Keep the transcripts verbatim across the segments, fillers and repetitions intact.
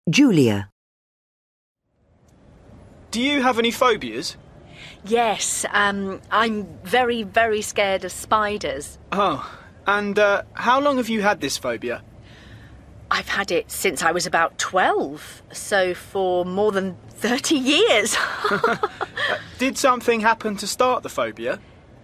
Julia. Do you have any phobias? Yes, um, I'm very, very scared of spiders. Oh, and uh, how long have you had this phobia? I've had it since I was about twelve, so for more than thirty years. uh, did something happen to start the phobia?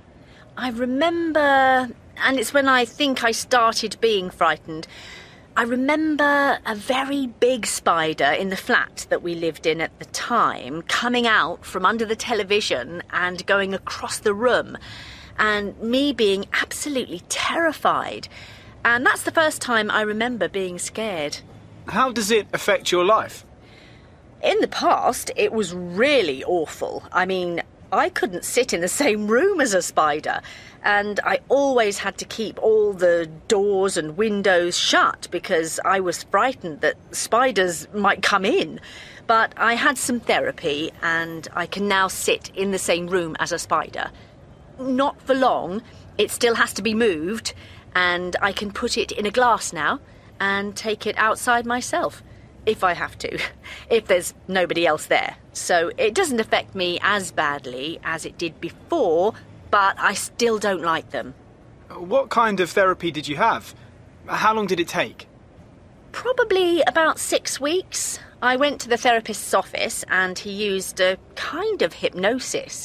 I remember, and it's when I think I started being frightened, I remember a very big spider in the flat that we lived in at the time coming out from under the television and going across the room, and me being absolutely terrified. And that's the first time I remember being scared. How does it affect your life? In the past, it was really awful. I mean, I couldn't sit in the same room as a spider, and I always had to keep all the doors and windows shut because I was frightened that spiders might come in. But I had some therapy, and I can now sit in the same room as a spider. Not for long. It still has to be moved, and I can put it in a glass now and take it outside myself, if I have to, if there's nobody else there. So it doesn't affect me as badly as it did before, but I still don't like them. What kind of therapy did you have? How long did it take? Probably about six weeks. I went to the therapist's office and he used a kind of hypnosis.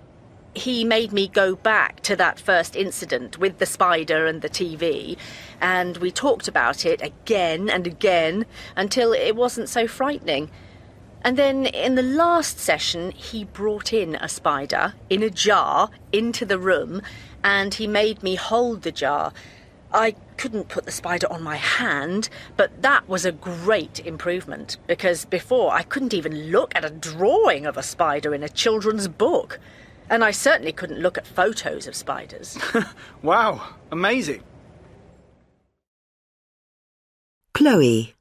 He made me go back to that first incident with the spider and the T V, and we talked about it again and again until it wasn't so frightening. And then in the last session, he brought in a spider in a jar into the room, and he made me hold the jar. I couldn't put the spider on my hand, but that was a great improvement, because before I couldn't even look at a drawing of a spider in a children's book. And I certainly couldn't look at photos of spiders. Wow, amazing. Chloe.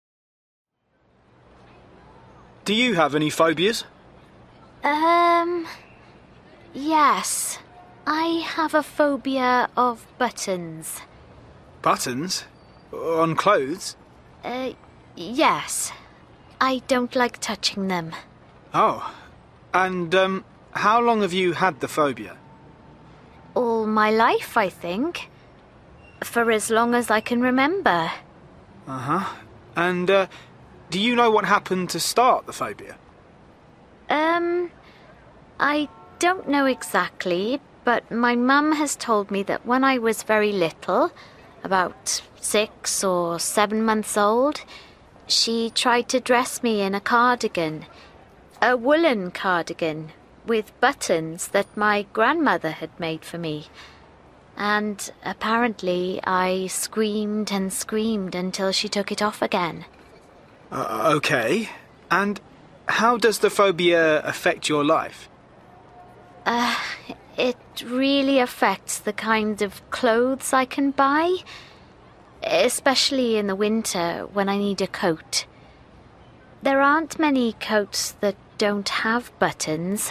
Do you have any phobias? Um, yes. I have a phobia of buttons. Buttons? On clothes? Uh, yes. I don't like touching them. Oh, and, um... how long have you had the phobia? All my life, I think. For as long as I can remember. Uh-huh. And, uh, do you know what happened to start the phobia? Um, I don't know exactly, but my mum has told me that when I was very little, about six or seven months old, she tried to dress me in a cardigan, a woolen cardigan, with buttons that my grandmother had made for me. And apparently I screamed and screamed until she took it off again. Uh, okay. And how does the phobia affect your life? Uh, it really affects the kind of clothes I can buy, especially in the winter when I need a coat. There aren't many coats that don't have buttons.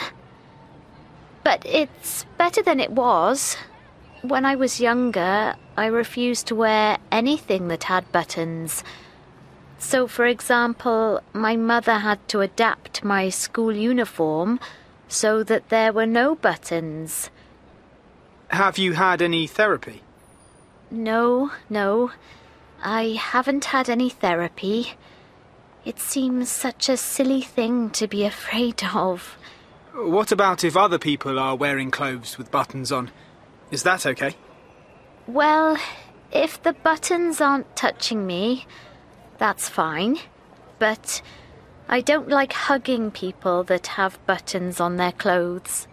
But it's better than it was. When I was younger, I refused to wear anything that had buttons. So, for example, my mother had to adapt my school uniform so that there were no buttons. Have you had any therapy? No, no. I haven't had any therapy. It seems such a silly thing to be afraid of. What about if other people are wearing clothes with buttons on? Is that okay? Well, if the buttons aren't touching me, that's fine. But I don't like hugging people that have buttons on their clothes.